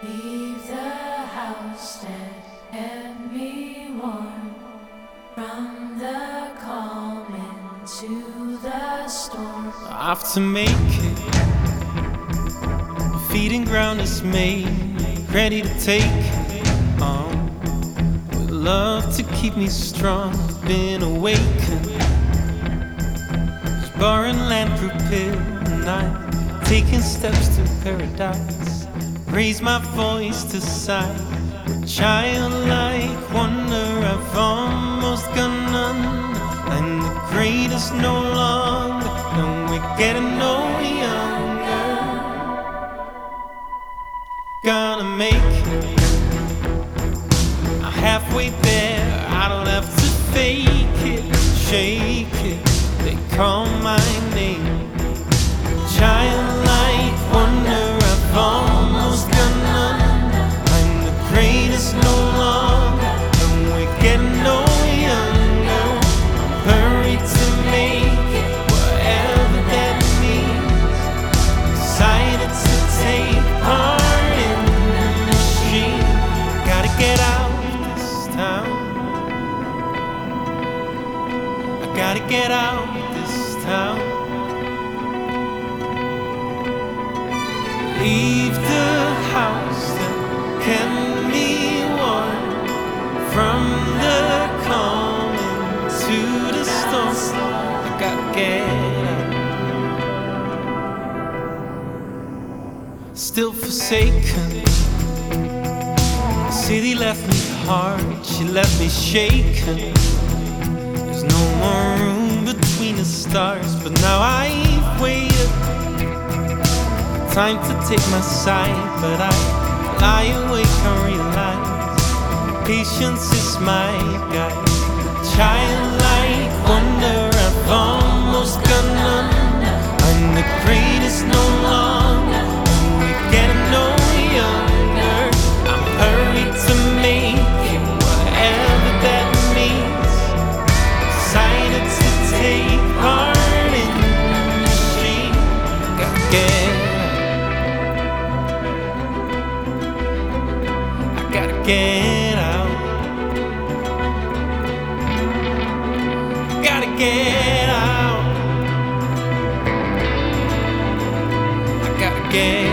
Leave the house that kept me warm from the calm into the storm. Off to make it, feeding ground is made, ready to take on. With love to keep me strong, been awakened. This barren land prepared, and I'm taking steps to paradise. Raise my voice to sight with childlike wonder. I've almost gone under, and the greatest no longer, and we're getting no younger. Gonna make it, I'm halfway there. I don't have to fake it, shake it. They call my name, childlike wonder. I've almost gone under, I'm the greatest no longer, and we're getting no younger. Hurry to make it, whatever that means. Decided to take part in the machine. Gotta get out of this town. I gotta get out of this town. Leave the house that kept me warm from the calm into the storm. I gotta get out. Still forsaken, the city left me hard, she left me shaken. There's no more room between the stars, but now I've waited. Time to take my side, but I lie awake and realize patience is my guide. Childlike wonder, I've almost gone under. I'm the greatest no longer, and we're getting no younger. I'm hurried to make it, whatever that means. Decided to take part in the machine. Gotta get out. Gotta get out. I gotta get